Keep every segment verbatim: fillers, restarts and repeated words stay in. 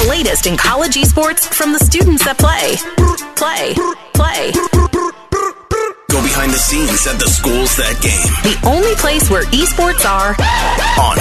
the latest in college esports from the students that play. Play. Play. Go behind the scenes at the schools that game. The only place where esports are On.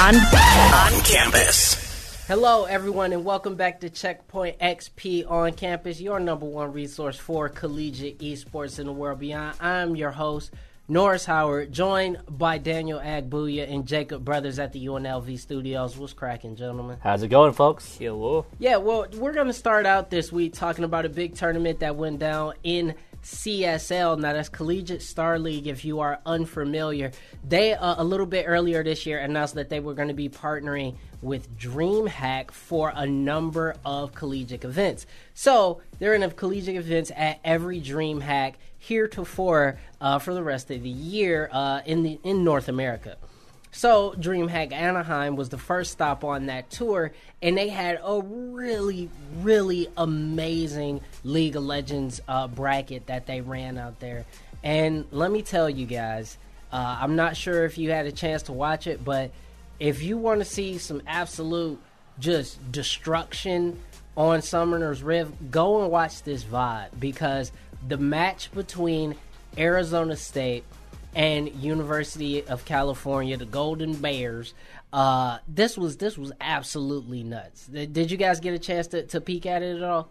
on On campus. Hello, everyone, and welcome back to Checkpoint X P on campus, your number one resource for collegiate esports in the world beyond. I'm your host, Norris Howard, joined by Daniel Agbuya and Jacob Brothers at the U N L V studios. What's cracking, gentlemen? How's it going, folks? Hello. Yeah, well, we're going to start out this week talking about a big tournament that went down in C S L. Now, that's Collegiate Star League, if you are unfamiliar. They, uh, a little bit earlier this year, announced that they were going to be partnering with DreamHack for a number of collegiate events. So, they're in collegiate events at every DreamHack heretofore uh, for the rest of the year uh, in the in North America. So, DreamHack Anaheim was the first stop on that tour, and they had a really, really amazing League of Legends uh, bracket that they ran out there. And let me tell you guys, uh, I'm not sure if you had a chance to watch it, but if you want to see some absolute just destruction on Summoner's Rift, go and watch this V O D, because the match between Arizona State and University of California, the Golden Bears, uh, this was this was absolutely nuts. Did you guys get a chance to, to peek at it at all?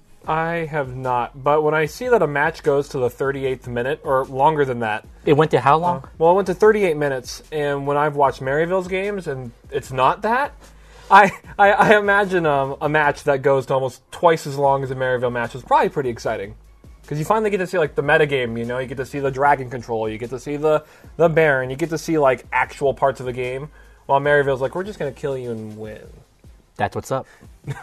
I have not, but when I see that a match goes to the thirty-eighth minute, or longer than that. It went to how long? Uh, well, it went to thirty-eight minutes, and when I've watched Maryville's games, and it's not that, I I, I imagine um, a match that goes to almost twice as long as a Maryville match is probably pretty exciting. Because you finally get to see, like, the metagame, you know? You get to see the dragon control, you get to see the, the Baron, you get to see, like, actual parts of the game, while Maryville's like, we're just going to kill you and win. That's what's up.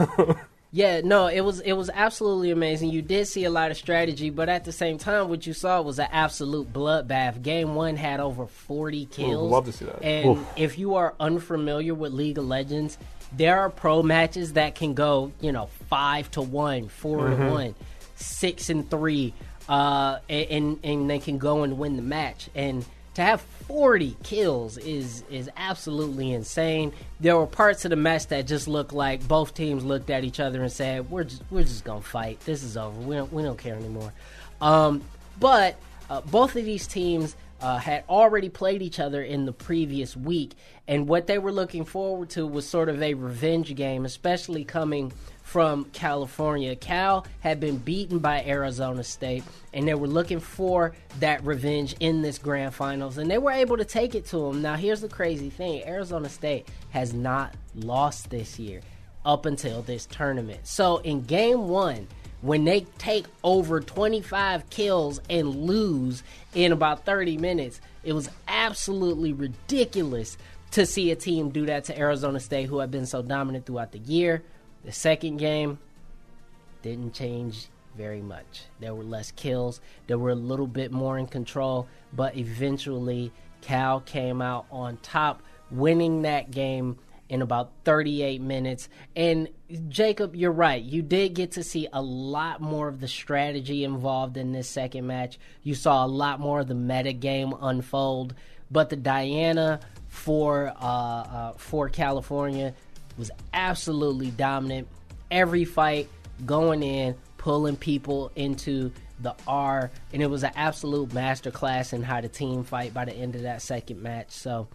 Yeah, no, it was it was absolutely amazing. You did see a lot of strategy, but at the same time, what you saw was an absolute bloodbath. Game one had over forty kills. Ooh, love to see that. And Oof. if you are unfamiliar with League of Legends, there are pro matches that can go, you know, five to one, four Mm-hmm. to one, six and three, uh, and and they can go and win the match. And to have forty kills is is absolutely insane. There were parts of the match that just looked like both teams looked at each other and said, "We're just we're just gonna fight. This is over. We don't we don't care anymore." Um, but uh, both of these teams uh, had already played each other in the previous week, and what they were looking forward to was sort of a revenge game, especially coming from California. Cal had been beaten by Arizona State, and they were looking for that revenge in this grand finals, and they were able to take it to them. Now, here's the crazy thing. Arizona State has not lost this year up until this tournament. So in game one, when they take over twenty-five kills and lose in about thirty minutes, it was absolutely ridiculous to see a team do that to Arizona State, who have been so dominant throughout the year. The second game didn't change very much. There were less kills. They were a little bit more in control, but eventually Cal came out on top, winning that game in about thirty-eight minutes. And Jacob, you're right. You did get to see a lot more of the strategy involved in this second match. You saw a lot more of the meta game unfold. But the Diana for uh, uh, for California was absolutely dominant. Every fight going in, pulling people into the R, and it was an absolute masterclass in how to team fight by the end of that second match. So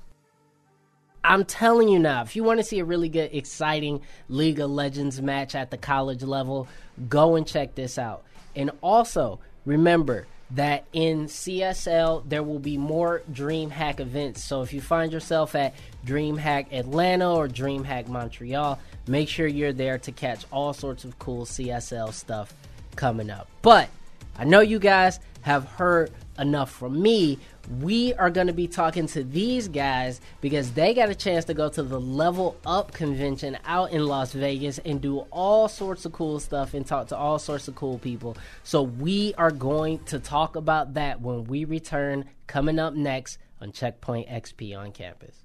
I'm telling you now, if you want to see a really good, exciting League of Legends match at the college level, go and check this out. And also, remember that in C S L, there will be more DreamHack events. So if you find yourself at DreamHack Atlanta or DreamHack Montreal, make sure you're there to catch all sorts of cool C S L stuff coming up. But I know you guys have heard enough from me. We are going to be talking to these guys because they got a chance to go to the Level Up convention out in Las Vegas and do all sorts of cool stuff and talk to all sorts of cool people. So we are going to talk about that when we return, coming up next on Checkpoint X P on campus.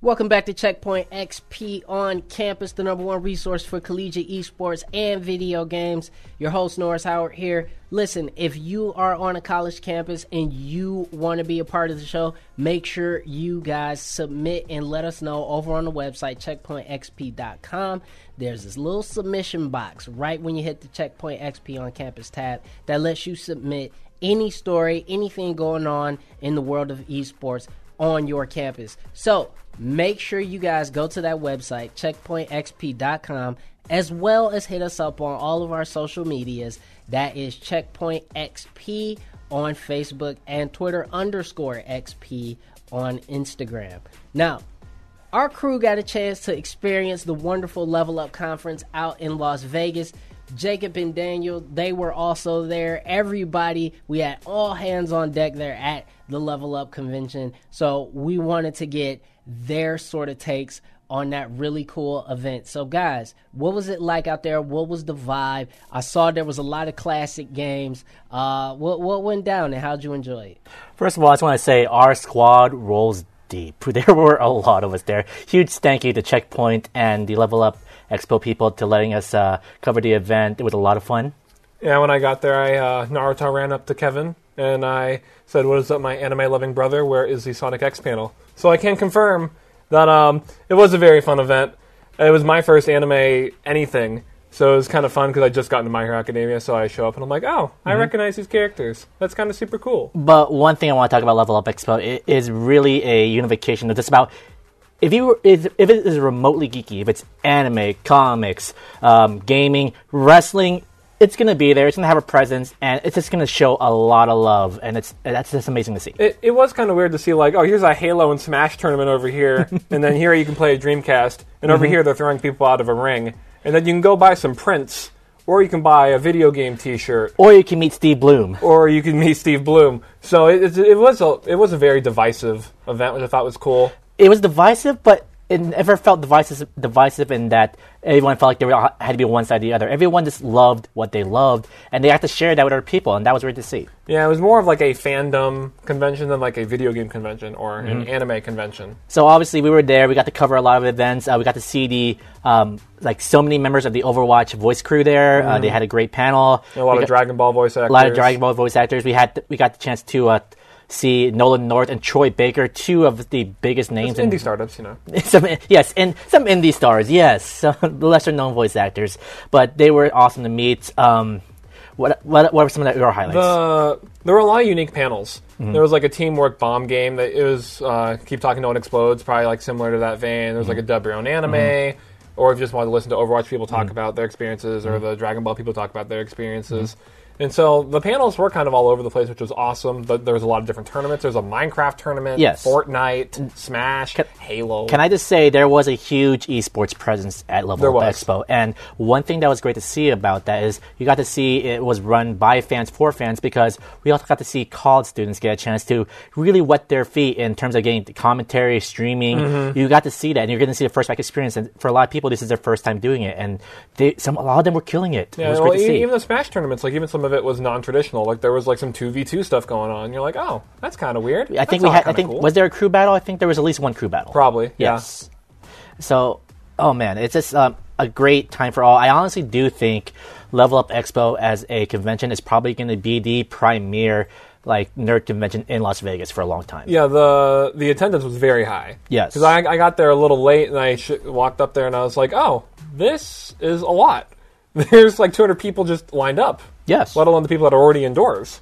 Welcome back to Checkpoint X P on campus, the number one resource for collegiate esports and video games. Your host, Norris Howard here. Listen, if you are on a college campus and you want to be a part of the show, make sure you guys submit and let us know over on the website, checkpoint x p dot com. There's this little submission box right when you hit the Checkpoint X P on campus tab that lets you submit any story, anything going on in the world of esports on your campus. So make sure you guys go to that website, checkpoint x p dot com, as well as hit us up on all of our social medias. That is Checkpoint X P on Facebook and Twitter underscore X P on Instagram. Now, our crew got a chance to experience the wonderful Level Up Conference out in Las Vegas. Jacob and Daniel, they were also there. Everybody, we had all hands on deck there at the Level Up convention. So we wanted to get their sort of takes on that really cool event. So guys, what was it like out there? What was the vibe? I saw there was a lot of classic games. Uh, what, what went down and how'd you enjoy it? First of all, I just want to say our squad rolls deep. There were a lot of us there. Huge thank you to Checkpoint and the Level Up Expo people to letting us uh, cover the event. It was a lot of fun. Yeah, when I got there, I uh, Naruto ran up to Kevin and I said, "What is up, my anime-loving brother? Where is the Sonic X panel?" So I can confirm that um, it was a very fun event. It was my first anime anything, so it was kind of fun because I just got into My Hero Academia, so I show up and I'm like, oh, I mm-hmm. recognize these characters. That's kind of super cool. But one thing I want to talk about Level Up Expo it is really a unification of just about if you were, if, if it is remotely geeky, if it's anime, comics, um, gaming, wrestling, it's going to be there. It's going to have a presence, and it's just going to show a lot of love, and it's that's just amazing to see. It, it was kind of weird to see, like, oh, here's a Halo and Smash tournament over here, and then here you can play a Dreamcast, and over mm-hmm. here they're throwing people out of a ring, and then you can go buy some prints, or you can buy a video game T-shirt, or you can meet Steve Bloom, or you can meet Steve Bloom. So it, it, it was a it was a very divisive event, which I thought was cool. It was divisive, but it never felt divisive, divisive in that everyone felt like they were, had to be one side or the other. Everyone just loved what they loved, and they had to share that with other people, and that was great to see. Yeah, it was more of like a fandom convention than like a video game convention or mm-hmm. an anime convention. So obviously we were there. We got to cover a lot of events. Uh, we got to see the um, like so many members of the Overwatch voice crew there. Mm-hmm. Uh, they had a great panel. And a lot we of got, Dragon Ball voice actors. A lot of Dragon Ball voice actors. We had th- we got the chance to uh, see Nolan North and Troy Baker, two of the biggest names. Indie startups, you know. Some, yes, and some indie stars, yes, some lesser-known voice actors. But they were awesome to meet. Um, what, what what were some of the, your highlights? The, there were a lot of unique panels. Mm-hmm. There was like a teamwork bomb game. That it was uh, Keep Talking, No One Explodes, probably like similar to that vein. There was mm-hmm. like a dub your own anime. Mm-hmm. Or if you just wanted to listen to Overwatch people talk mm-hmm. about their experiences, or mm-hmm. the Dragon Ball people talk about their experiences. Mm-hmm. And so the panels were kind of all over the place, which was awesome. But there was a lot of different tournaments. There's a Minecraft tournament, yes. Fortnite, Smash, can, Halo. Can I just say there was a huge esports presence at Level Up Expo. And one thing that was great to see about that is you got to see it was run by fans for fans, because we also got to see college students get a chance to really wet their feet in terms of getting commentary, streaming. Mm-hmm. You got to see that, and you're going to see the first back experience. And for a lot of people, this is their first time doing it. And they, some, a lot of them were killing it. Yeah, it was well, great to see. Even the Smash tournaments, like even some of it was non-traditional. Like there was like some two v two stuff going on. You're like, oh, that's kind of weird. I think that's we had. I think cool. Was there a crew battle? I think there was at least one crew battle. Probably. Yes. Yeah. So, oh man, it's just um, a great time for all. I honestly do think Level Up Expo as a convention is probably going to be the premier like nerd convention in Las Vegas for a long time. Yeah, the the attendance was very high. Yes. Because I, I got there a little late and I sh- walked up there and I was like, oh, this is a lot. There's like two hundred people just lined up. Yes. Let alone the people that are already indoors.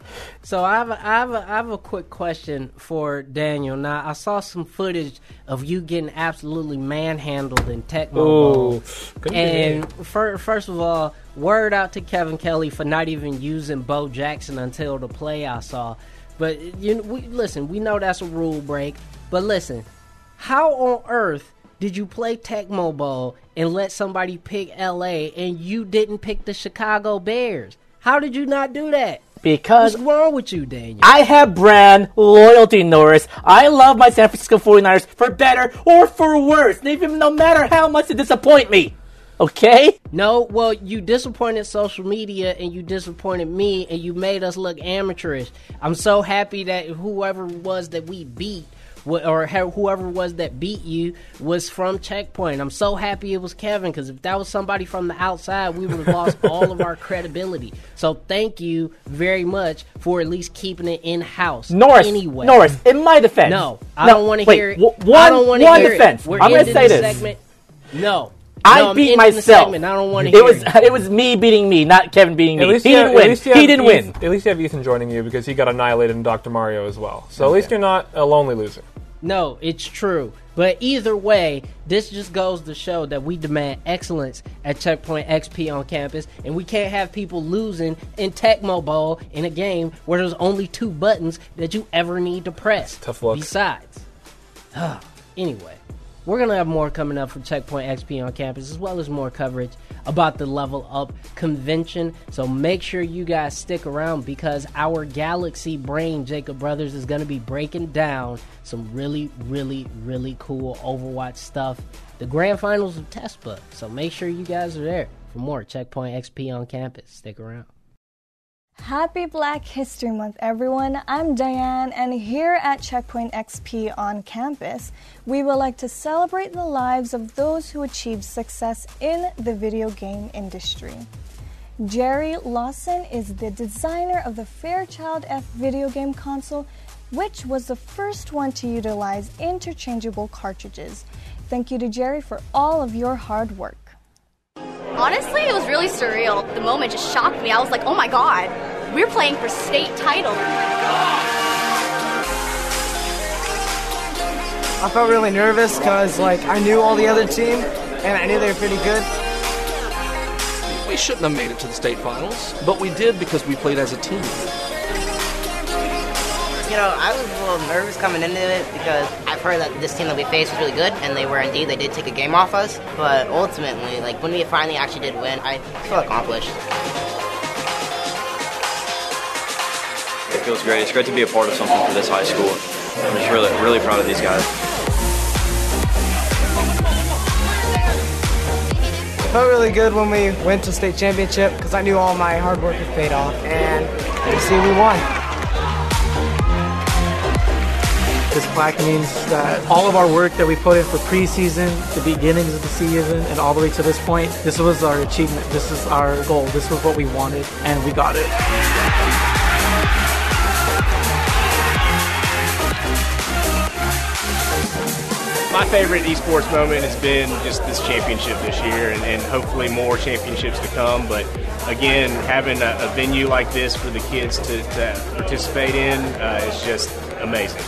So I have a, I have a, I have a quick question for Daniel. Now, I saw some footage of you getting absolutely manhandled in Tecmo Bowl. And for, first of all, word out to Kevin Kelly for not even using Bo Jackson until the play I saw. But you know, we, listen, we know that's a rule break. But listen, how on earth did you play Tecmo Bowl and let somebody pick L A and you didn't pick the Chicago Bears? How did you not do that? Because what's wrong with you, Daniel? I have brand loyalty, Norris. I love my San Francisco forty-niners for better or for worse, even no matter how much they disappoint me. Okay? No, well, you disappointed social media and you disappointed me and you made us look amateurish. I'm so happy that whoever it was that we beat wh- or ha- whoever it was that beat you was from Checkpoint. I'm so happy it was Kevin, because if that was somebody from the outside, we would have lost all of our credibility. So thank you very much for at least keeping it in-house. Norris, anyway. Norris, in my defense. No, I no, don't want to wait, hear it. W- one, I don't want to one hear defense. it. We're I'm going to say this this. Segment. No. I no, beat I'm myself. I don't want to it hear was, it. It was me beating me, not Kevin beating me. At least He you didn't have- win. at least you He have didn't Eth- win. At least you have Ethan joining you because he got annihilated in Doctor Mario as well. So at least you're not a lonely loser. No, it's true. But either way, this just goes to show that we demand excellence at Checkpoint X P on campus, and we can't have people losing in Tecmo Bowl in a game where there's only two buttons that you ever need to press. Tough luck. Besides. Anyway, we're going to have more coming up from Checkpoint X P on campus, as well as more coverage about the Level Up convention. So make sure you guys stick around, because our Galaxy brain, Jacob Brothers, is going to be breaking down some really, really, really cool Overwatch stuff. The grand finals of TESPA. So make sure you guys are there for more Checkpoint X P on campus. Stick around. Happy Black History Month, everyone. I'm Diane, and here at Checkpoint X P on campus, we would like to celebrate the lives of those who achieved success in the video game industry. Jerry Lawson is the designer of the Fairchild F video game console, which was the first one to utilize interchangeable cartridges. Thank you to Jerry for all of your hard work. Honestly, it was really surreal. The moment just shocked me. I was like, oh my god, we're playing for state title. I felt really nervous because like I knew all the other team and I knew they were pretty good. We shouldn't have made it to the state finals, but we did because we played as a team. You know, I was a little nervous coming into it because I've heard that this team that we faced was really good, and they were indeed. They did take a game off us, but ultimately, like when we finally actually did win, I feel accomplished. It feels great. It's great to be a part of something for this high school. I'm just really, really proud of these guys. It felt really good when we went to state championship because I knew all my hard work had paid off, and you see, we won. This plaque means that all of our work that we put in for preseason, the beginnings of the season, and all the way to this point, this was our achievement. This is our goal. This was what we wanted, and we got it. My favorite esports moment has been just this championship this year, and, and hopefully more championships to come. But again, having a, a venue like this for the kids to, to participate in uh, is just amazing.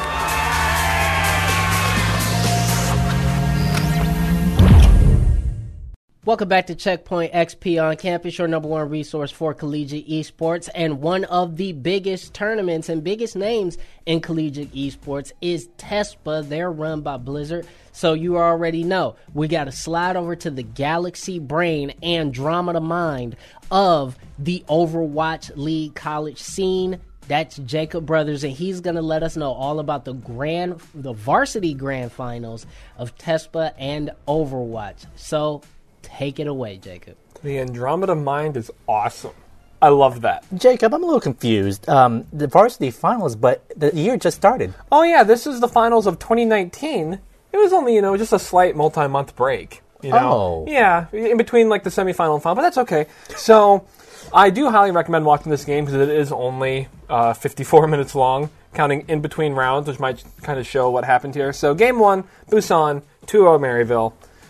Welcome back to Checkpoint X P on campus, your number one resource for collegiate esports, and one of the biggest tournaments and biggest names in collegiate esports is TESPA. They're run by Blizzard, so you already know. We got to slide over to the Galaxy brain and Andromeda mind of the Overwatch League college scene. That's Jacob Brothers, and he's going to let us know all about the grand, the varsity grand finals of TESPA and Overwatch. So take it away, Jacob. The Andromeda mind is awesome. I love that. Jacob, I'm a little confused. Um, the varsity finals, but the year just started. Oh, yeah, this is the finals of twenty nineteen. It was only, you know, just a slight multi-month break. You know? Oh. Yeah, in between, like, the semifinal and final, but that's okay. So, I do highly recommend watching this game because it is only uh, fifty-four minutes long, counting in between rounds, which might kind of show what happened here. So, game one, Busan, two oh Maryville.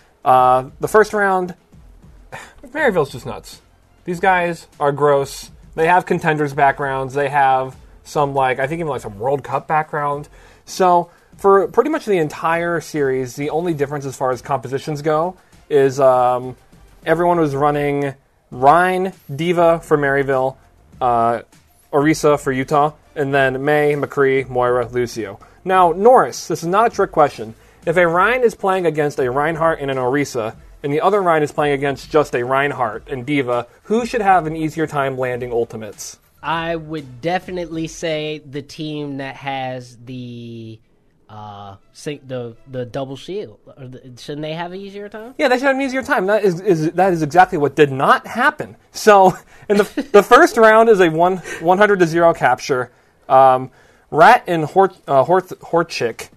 Uh, the first round, Maryville's just nuts. These guys are gross. They have contenders backgrounds. They have some, like, I think even like some World Cup background. So, for pretty much the entire series, the only difference as far as compositions go is um, everyone was running Ryan, Diva for Maryville, uh, Orisa for Utah, and then May, McCree, Moira, Lucio. Now, Norris, this is not a trick question. If a Ryan is playing against a Reinhardt and an Orisa, and the other Ryan is playing against just a Reinhardt and Diva, who should have an easier time landing ultimates? I would definitely say the team that has the uh, the the double shield. Or the, shouldn't they have an easier time? Yeah, they should have an easier time. That is, is that is exactly what did not happen. So, in the the first round is a one one hundred to zero capture. Um, Rat and Hort, uh, Hort, Horchik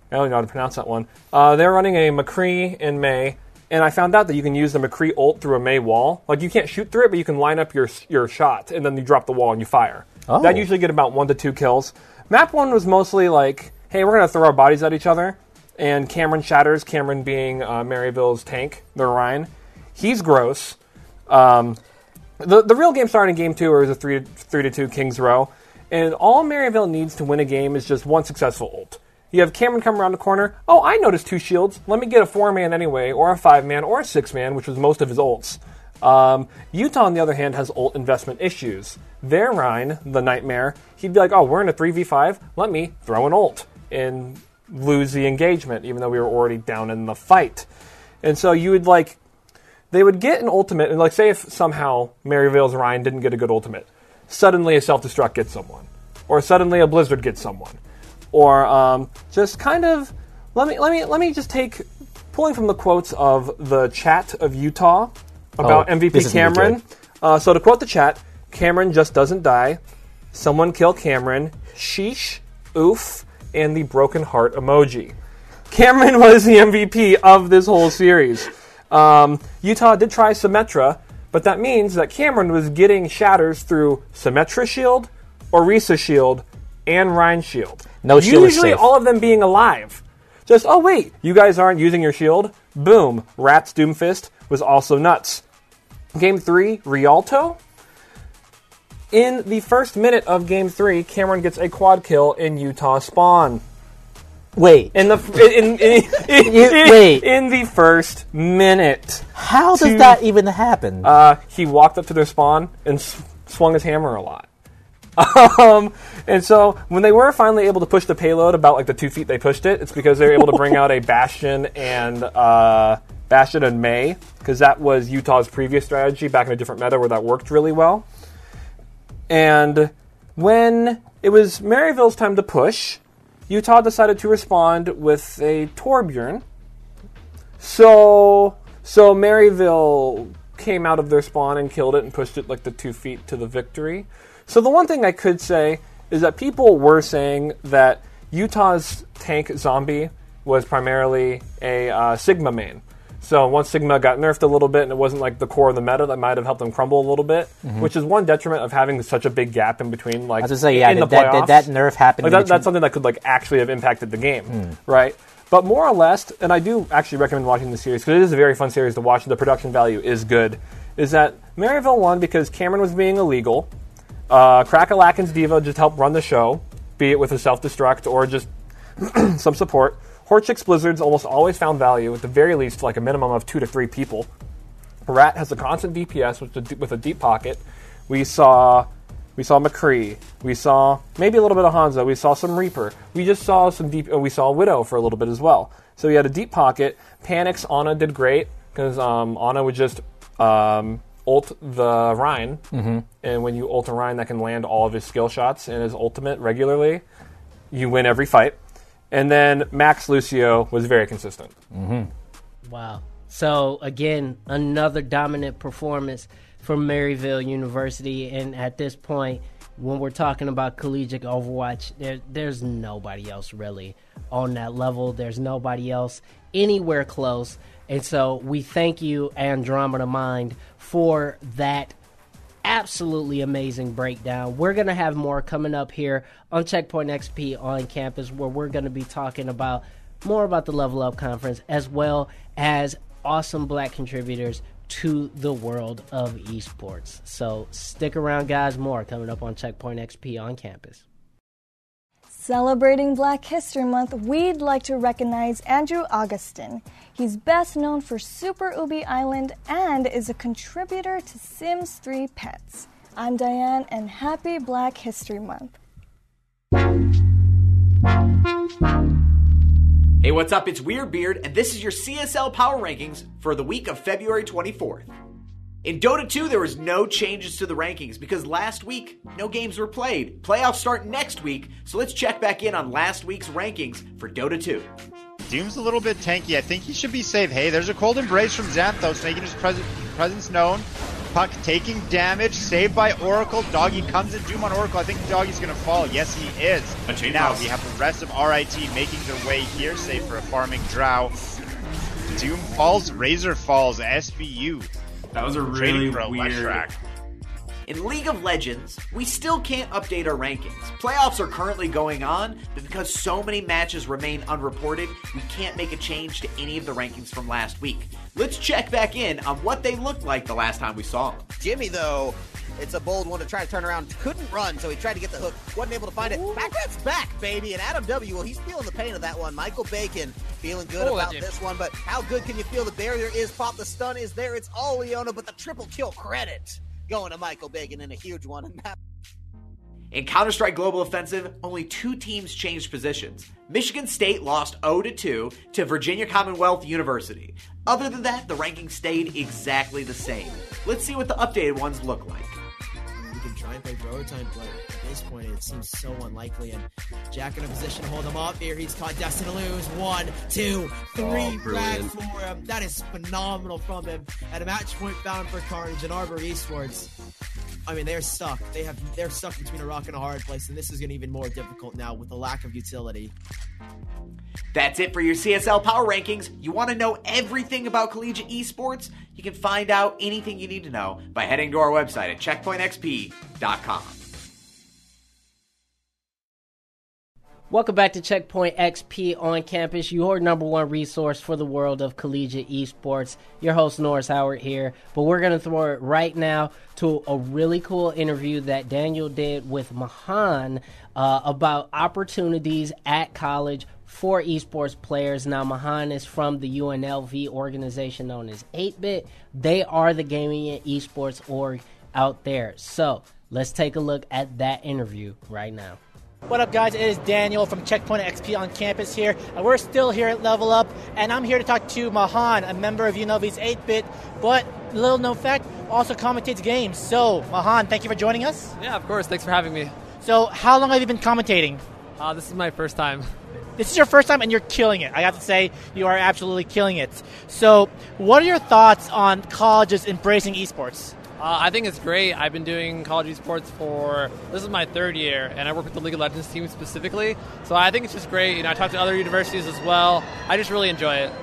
I don't know how to pronounce that one. Uh, they're running a McCree in Mei, and I found out that you can use the McCree ult through a Mei wall. Like, you can't shoot through it, but you can line up your your shot, and then you drop the wall and you fire. Oh. That usually get about one to two kills. Map one was mostly like, hey, we're going to throw our bodies at each other, and Cameron shatters, Cameron being uh, Maryville's tank, the Rhine. He's gross. Um, the the real game started in game two, where it was a three, three to two King's Row, and all Maryville needs to win a game is just one successful ult. You have Cameron come around the corner. Oh, I noticed two shields. Let me get a four-man anyway, or a five-man, or a six-man, which was most of his ults. Um, Utah, on the other hand, has ult investment issues. Their Rhine, the Nightmare, he'd be like, oh, we're in a three v five. Let me throw an ult and lose the engagement, even though we were already down in the fight. And so you would, like, they would get an ultimate, and, like, say if somehow Maryville's Rhine didn't get a good ultimate, suddenly a self-destruct gets someone. Or suddenly a Blizzard gets someone. Or um, just kind of, let me let me let me just take, pulling from the quotes of the chat of Utah about oh, M V P Cameron. Uh, so to quote the chat, Cameron just doesn't die. Someone kill Cameron. Sheesh, oof, and the broken heart emoji. Cameron was the M V P of this whole series. Um, Utah did try Symmetra, but that means that Cameron was getting shatters through Symmetra shield, Orisa shield, and Rhine shield. No shield Usually all of them being alive. Just, oh wait, you guys aren't using your shield? Boom. Rat's Doomfist was also nuts. Game three, Rialto. In the first minute of game three, Cameron gets a quad kill in Utah spawn. Wait. In the in, in, in, you, in, wait. in the first minute. How does to, that even happen? Uh, he walked up to their spawn and s- swung his hammer a lot. Um, and so when they were finally able to push the payload about like the two feet they pushed it, it's because they were able to bring out a Bastion and uh, Bastion and Mei, because that was Utah's previous strategy back in a different meta where that worked really well. And when it was Maryville's time to push, Utah decided to respond with a Torbjorn. So so Maryville came out of their spawn and killed it and pushed it like the two feet to the victory. So the one thing I could say is that people were saying that Utah's tank zombie was primarily a uh, Sigma main. So once Sigma got nerfed a little bit and it wasn't like the core of the meta, that might have helped them crumble a little bit, mm-hmm. which is one detriment of having such a big gap in between. Like, I was going to say, yeah, in did, the that, did that nerf happen? Like that, that's something that could like actually have impacted the game, mm. right? But more or less, and I do actually recommend watching the series because it is a very fun series to watch and the production value is good, is that Maryville won because Cameron was being illegal. Uh, Crackalakin's Diva just helped run the show, be it with a self-destruct or just some support. Horchik's Blizzards almost always found value, at the very least, like a minimum of two to three people. Rat has a constant D P S with a, with a deep pocket. We saw we saw McCree. We saw maybe a little bit of Hanzo. We saw some Reaper. We just saw some deep. Oh, we saw Widow for a little bit as well. So we had a deep pocket. Panic's Ana did great because um, Ana would just um, ult the Rhine, mm-hmm. and when you ult a Rhine, that can land all of his skill shots and his ultimate regularly. You win every fight. And then Max Lucio was very consistent. Mm-hmm. Wow. So, again, another dominant performance from Maryville University. And at this point, when we're talking about collegiate Overwatch, there, there's nobody else really on that level. There's nobody else anywhere close. And so we thank you, Andromeda Mind, for that absolutely amazing breakdown. We're going to have more coming up here on Checkpoint X P on campus, where we're going to be talking about more about the Level Up Conference, as well as awesome black contributors to the world of esports. So stick around, guys. More coming up on Checkpoint X P on campus. Celebrating Black History Month, we'd like to recognize Andrew Augustin. He's best known for Super Ubi Island and is a contributor to Sims three Pets. I'm Diane, and happy Black History Month. Hey, what's up? It's Weirdbeard, and this is your C S L Power Rankings for the week of February twenty-fourth. In Dota two, there was no changes to the rankings because last week, no games were played. Playoffs start next week, so let's check back in on last week's rankings for Dota two. Doom's a little bit tanky. I think he should be safe. Hey, there's a cold embrace from Xanthos, making his pres- presence known. Puck taking damage, saved by Oracle. Doggy comes in, Doom on Oracle. I think Doggy's going to fall. Yes, he is. Now we have the rest of R I T making their way here, save for a farming Drow. Doom falls, Razor falls, S B U. That was a really for a weird... Leshrac. In League of Legends, we still can't update our rankings. Playoffs are currently going on, but because so many matches remain unreported, we can't make a change to any of the rankings from last week. Let's check back in on what they looked like the last time we saw them. Jimmy, though, it's a bold one to try to turn around. Couldn't run, so he tried to get the hook. Wasn't able to find it. Backrat's back, baby. And Adam W., well, he's feeling the pain of that one. Michael Bacon feeling good oh, about this one, but how good can you feel? The barrier is pop. The stun is there. It's all Leona, but the triple kill credit going to Michael Bacon in a huge one. And that- In Counter-Strike Global Offensive, only two teams changed positions. Michigan State lost oh to two to Virginia Commonwealth University. Other than that, the ranking stayed exactly the same. Let's see what the updated ones look like. You can try and play bro time, but at this point it seems so unlikely. And Jack in a position to hold him up here. He's caught destined to lose. One, two, three, oh, flag for him. That is phenomenal from him. At a match point found for Carnage and Arbor Esports. I mean, they're stuck. They have they're stuck between a rock and a hard place, and this is going to be even more difficult now with the lack of utility. That's it for your C S L Power Rankings. You want to know everything about collegiate esports? You can find out anything you need to know by heading to our website at checkpoint x p dot com. Welcome back to Checkpoint X P on campus, your number one resource for the world of collegiate esports. Your host, Norris Howard here, but we're going to throw it right now to a really cool interview that Daniel did with Mahan uh, about opportunities at college for esports players. Now, Mahan is from the U N L V organization known as eight bit. They are the gaming and esports org out there. So let's take a look at that interview right now. What up, guys? It is Daniel from Checkpoint X P on campus here, and we're still here at Level Up, and I'm here to talk to Mahan, a member of U N L V's eight bit, but little known fact, also commentates games. So, Mahan, thank you for joining us. Yeah, of course. Thanks for having me. So, how long have you been commentating? Uh, this is my first time. This is your first time, and you're killing it. I have to say, you are absolutely killing it. So, what are your thoughts on colleges embracing esports? Uh, I think it's great. I've been doing college esports for, this is my third year, and I work with the League of Legends team specifically. So I think it's just great. You know, I talk to other universities as well. I just really enjoy it.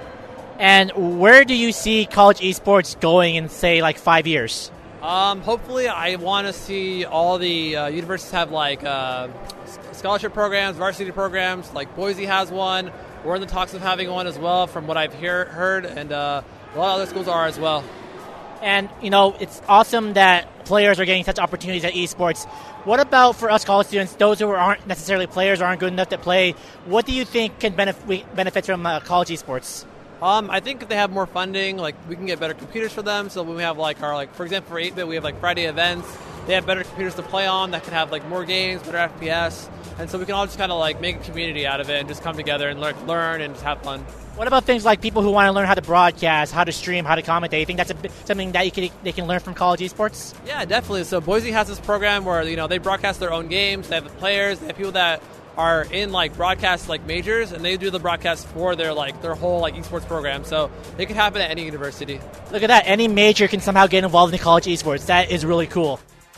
And where do you see college esports going in, say, like five years? Um, hopefully, I want to see all the uh, universities have like uh, scholarship programs, varsity programs. Like Boise has one. We're in the talks of having one as well, from what I've hear, heard, and uh, a lot of other schools are as well. And, you know, it's awesome that players are getting such opportunities at esports. What about for us college students, those who aren't necessarily players, aren't good enough to play? What do you think can benef- benefit from uh, college esports? Um, I think if they have more funding, like we can get better computers for them. So when we have like our, like for example, for eight bit, we have like Friday events. They have better computers to play on that can have like more games, better F P S. And so we can all just kind of like make a community out of it and just come together and learn, learn and just have fun. What about things like people who want to learn how to broadcast, how to stream, how to commentate? You think that's a, something that you can, they can learn from college esports? Yeah, definitely. So Boise has this program where, you know, they broadcast their own games. They have the players. They have people that are in like broadcast like majors, and they do the broadcast for their like their whole like esports program. So it can happen at any university. Look at that. Any major can somehow get involved in college esports. That is really cool.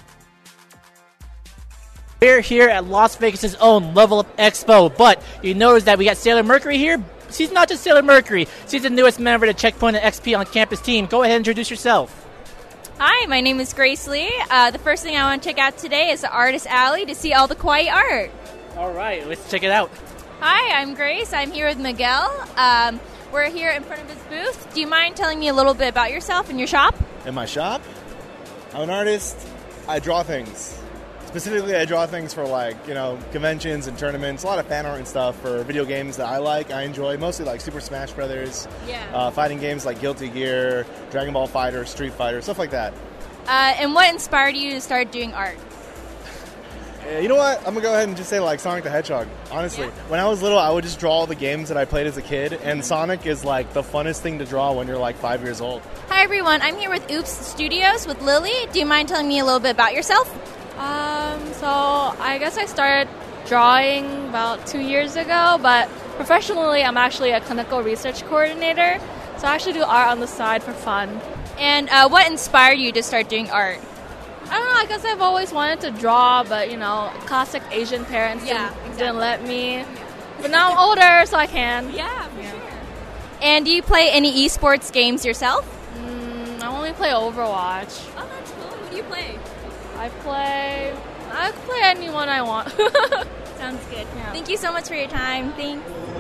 We're here at Las Vegas' own Level Up Expo, but you notice that we got Sailor Mercury here. She's not just Sailor Mercury. She's the newest member of the Checkpoint X P on campus team. Go ahead and introduce yourself. Hi, my name is Grace Lee. Uh, the first thing I want to check out today is the Artist Alley to see all the kawaii art. All right, let's check it out. Hi, I'm Grace. I'm here with Miguel. Um, we're here in front of his booth. Do you mind telling me a little bit about yourself and your shop? In my shop? I'm an artist. I draw things. Specifically, I draw things for, like, you know, conventions and tournaments, a lot of fan art and stuff for video games that I like, I enjoy, mostly like Super Smash Brothers, yeah. uh, fighting games like Guilty Gear, Dragon Ball Fighter, Street Fighter, stuff like that. Uh, and what inspired you to start doing art? Uh, you know what? I'm going to go ahead and just say, like, Sonic the Hedgehog, honestly. Yeah. When I was little, I would just draw all the games that I played as a kid, and Sonic is, like, the funnest thing to draw when you're, like, five years old. Hi, everyone. I'm here with Oops Studios with Lily. Do you mind telling me a little bit about yourself? Um, so I guess I started drawing about two years ago, but professionally I'm actually a clinical research coordinator, so I actually do art on the side for fun. And uh, what inspired you to start doing art? I don't know, I guess I've always wanted to draw, but, you know, classic Asian parents Yeah, didn't, exactly. didn't let me. But now I'm older, so I can. Yeah, for sure. And do you play any esports games yourself? Mm, I only play Overwatch. Oh, that's cool. Who do you play? I play... I play anyone I want. Sounds good. Yeah. Thank you so much for your time. Thanks.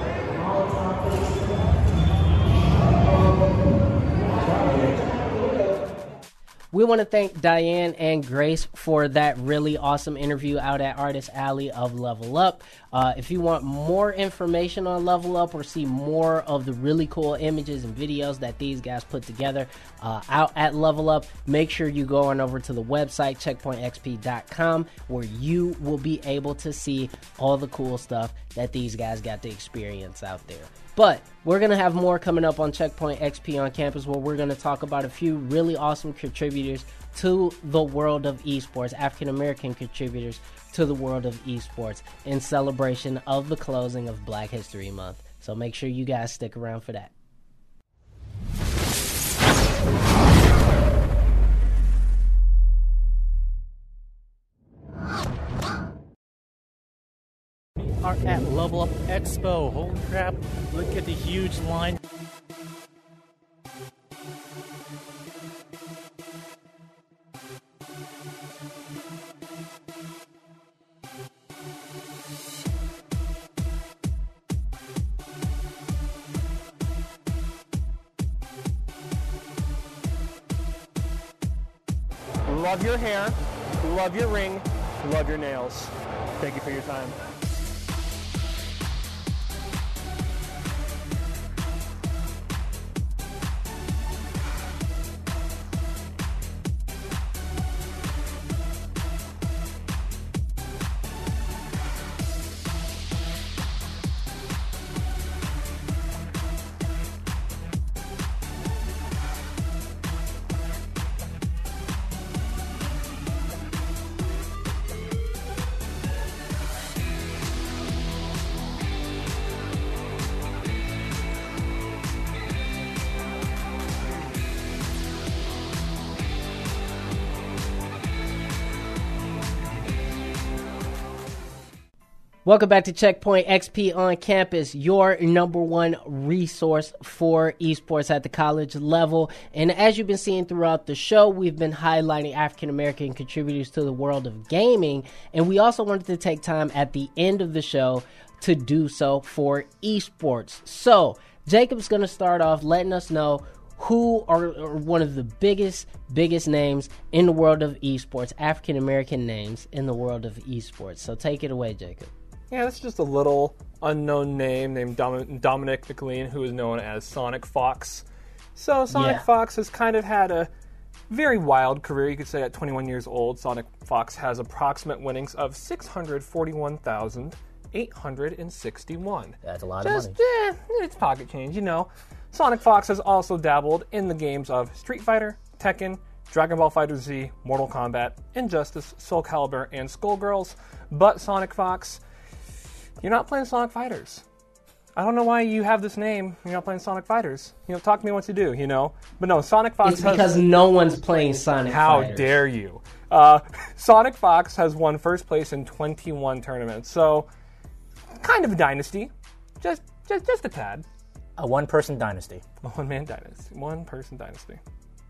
We want to thank Diane and Grace for that really awesome interview out at Artist Alley of Level Up. Uh, if you want more information on Level Up or see more of the really cool images and videos that these guys put together uh, out at Level Up, make sure you go on over to the website, checkpoint x p dot com, where you will be able to see all the cool stuff that these guys got to experience out there. But we're going to have more coming up on Checkpoint X P on campus, where we're going to talk about a few really awesome contributors to the world of esports, African-American contributors to the world of esports in celebration of the closing of Black History Month. So make sure you guys stick around for that. Are at Level Up Expo. Holy crap, look at the huge line. Love your hair, love your ring, love your nails. Thank you for your time. Welcome back to Checkpoint X P on campus, your number one resource for esports at the college level. And as you've been seeing throughout the show, we've been highlighting African-American contributors to the world of gaming. And we also wanted to take time at the end of the show to do so for esports. So Jacob's going to start off letting us know who are, are one of the biggest, biggest names in the world of esports, African-American names in the world of esports. So take it away, Jacob. Yeah, this is just a little unknown name named Dom- Dominic McLean, who is known as Sonic Fox. So Sonic Yeah. Fox has kind of had a very wild career. You could say at twenty-one years old, Sonic Fox has approximate winnings of six hundred forty-one thousand eight hundred sixty-one. That's a lot Just, of money. eh, it's pocket change, you know. Sonic Fox has also dabbled in the games of Street Fighter, Tekken, Dragon Ball FighterZ, Mortal Kombat, Injustice, Soul Calibur, and Skullgirls. But Sonic Fox, you're not playing Sonic Fighters. I don't know why you have this name. You're not playing Sonic Fighters. You know, talk to me what to do, you know? But no, Sonic Fox It's has... because no one's playing Sonic How Fighters. dare you? Uh, Sonic Fox has won first place in twenty-one tournaments. So, kind of a dynasty. Just just, just a tad. A one-person dynasty. A one-man dynasty. One-person dynasty.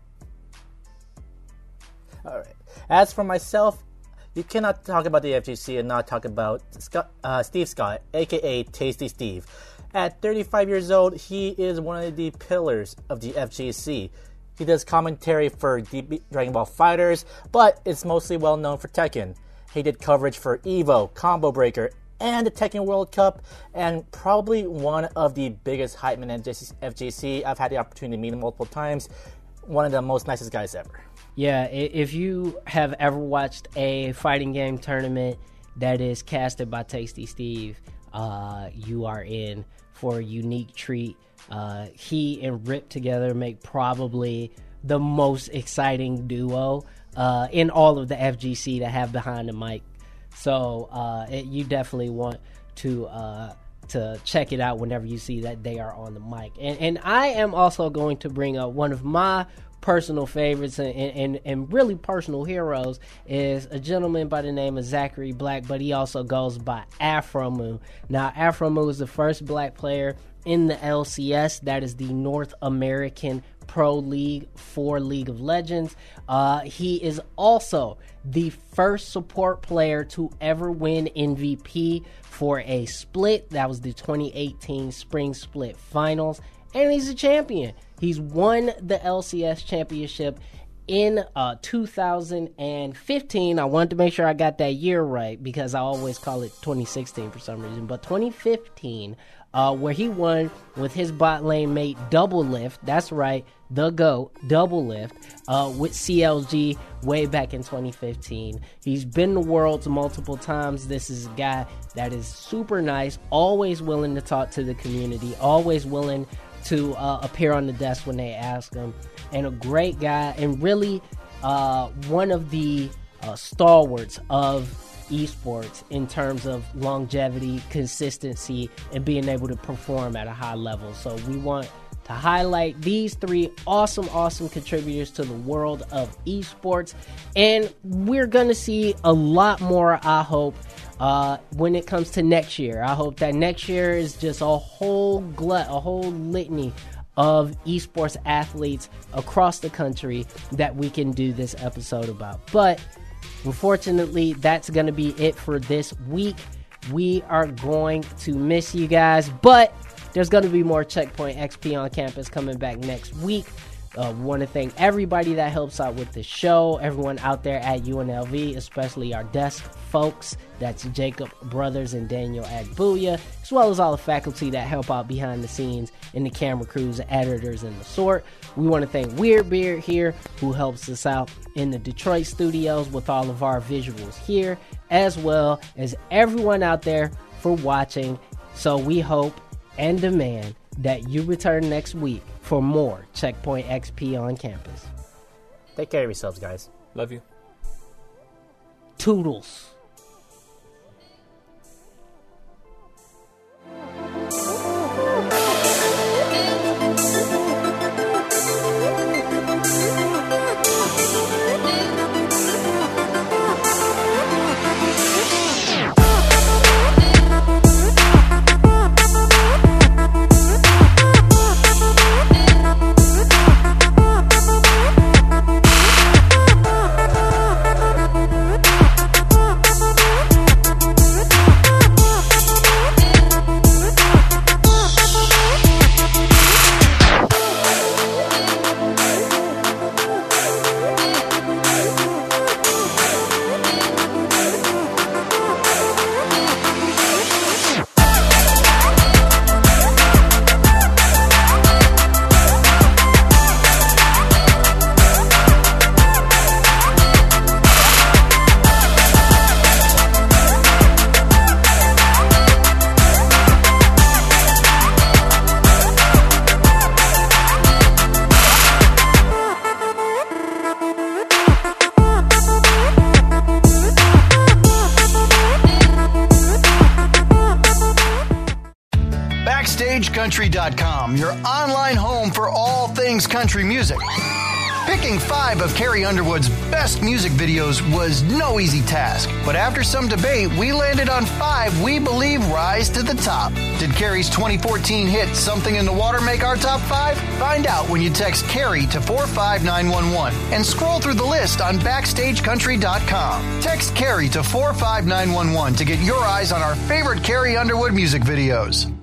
All right. As for myself, you cannot talk about the F G C and not talk about Scott, uh, Steve Scott, a k a. Tasty Steve. At thirty-five years old, he is one of the pillars of the F G C. He does commentary for D- Dragon Ball FighterZ, but it's mostly well known for Tekken. He did coverage for EVO, Combo Breaker, and the Tekken World Cup, and probably one of the biggest hype men at F G C. I've had the opportunity to meet him multiple times. One of the most nicest guys ever. Yeah, if you have ever watched a fighting game tournament that is casted by Tasty Steve, uh, you are in for a unique treat. Uh, he and Rip together make probably the most exciting duo uh, in all of the F G C to have behind the mic. So uh, it, you definitely want to uh, to check it out whenever you see that they are on the mic. And, and I am also going to bring up one of my personal favorites and, and, and really personal heroes is a gentleman by the name of Zachary Black, but he also goes by Afro Moon. Now, Afro Moon is the first black player in the L C S, that is the North American Pro League for League of Legends. Uh, he is also the first support player to ever win M V P for a split. That was the twenty eighteen Spring Split Finals. And he's a champion. He's won the L C S championship in uh, two thousand fifteen. I wanted to make sure I got that year right because I always call it twenty sixteen for some reason. But twenty fifteen, uh, where he won with his bot lane mate Doublelift. That's right, the GOAT, Doublelift, uh, with C L G way back in twenty fifteen. He's been to Worlds multiple times. This is a guy that is super nice, always willing to talk to the community, always willing to uh, appear on the desk when they ask him, and a great guy, and really uh, one of the uh, stalwarts of esports in terms of longevity, consistency, and being able to perform at a high level. So we want to highlight these three awesome, awesome contributors to the world of esports, and we're going to see a lot more, I hope, Uh, when it comes to next year. I hope that next year is just a whole glut, a whole litany of esports athletes across the country that we can do this episode about. But unfortunately, that's going to be it for this week. We are going to miss you guys, but there's going to be more Checkpoint X P on campus coming back next week. Uh, we want to thank everybody that helps out with the show, everyone out there at U N L V, especially our desk folks. That's Jacob Brothers and Daniel Agbuya, as well as all the faculty that help out behind the scenes in the camera crews, editors, and the sort. We want to thank Weird Beard here, who helps us out in the Detroit studios with all of our visuals here, as well as everyone out there for watching. So we hope and demand that you return next week for more Checkpoint X P on campus. Take care of yourselves, guys. Love you. Toodles. Country dot com, your online home for all things country music. Picking five of Carrie Underwood's best music videos was no easy task, but after some debate, we landed on five we believe rise to the top. Did Carrie's twenty fourteen hit Something in the Water make our top five? Find out when you text Carrie to four five nine one one and scroll through the list on Backstage Country dot com. Text Carrie to four five nine one one to get your eyes on our favorite Carrie Underwood music videos.